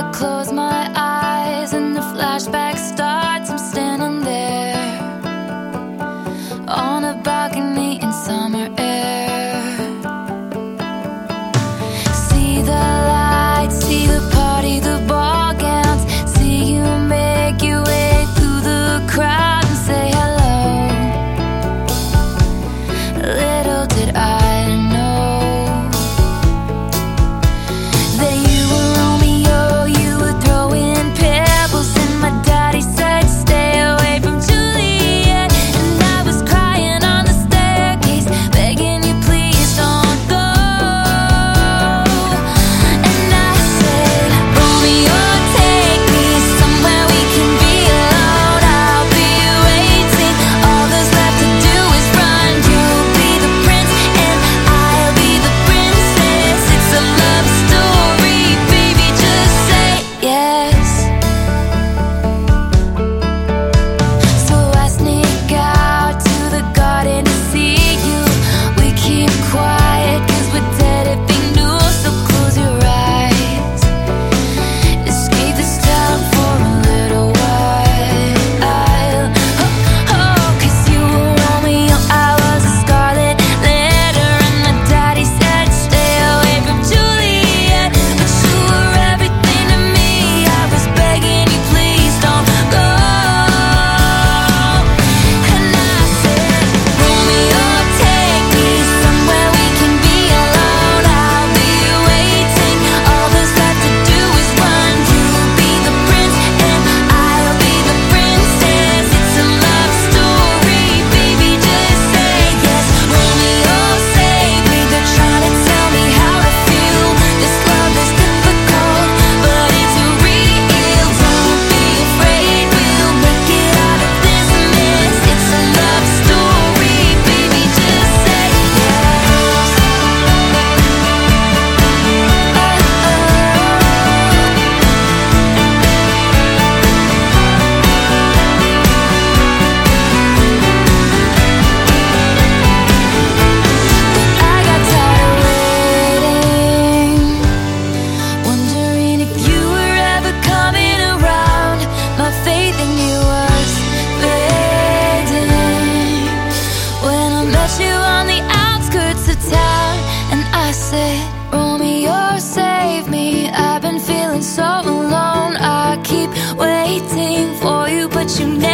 I close my eyes and the flashback starts. I'm standing there on a balcony in summer air. See the lights, see the party, the ball gowns. See you make your way through the crowd and say hello. Little did I know that you were Romeo, you were throwing pebbles, and my daddy said stay away from Juliet. And I was crying on the staircase, begging you please don't go. And I said, Romeo, take me somewhere we can be alone. I'll be waiting, all there's left to do is run. You'll be the prince and I'll be the princess. It's a love story, baby, just say yes. So I sneak out to the garden to see you. We keep quiet 'cause we're dead if we knew. So close your eyes, escape this town for a little while. Oh, 'cause you were Romeo, I was a scarlet letter, and my daddy said stay away from Juliet. But you were everything to me, I was begging you please don't go. And I said, Romeo, take me somewhere we can be alone. I'll be waiting, all there's left to do is run. You'll be the prince and I'll be the princess. It's a love story, baby, just say yes. Romeo, save me, they're trying to tell me how to feel. This love is difficult, but it's real. Don't be afraid, we'll make it out of this mess. It's a love story, baby, just say yes. I got tired waiting, wondering if you were ever coming around. My faith in you was fading when I met you on the outskirts of town. And I said, Romeo, save me, I've been feeling so alone. I keep waiting for you, but you never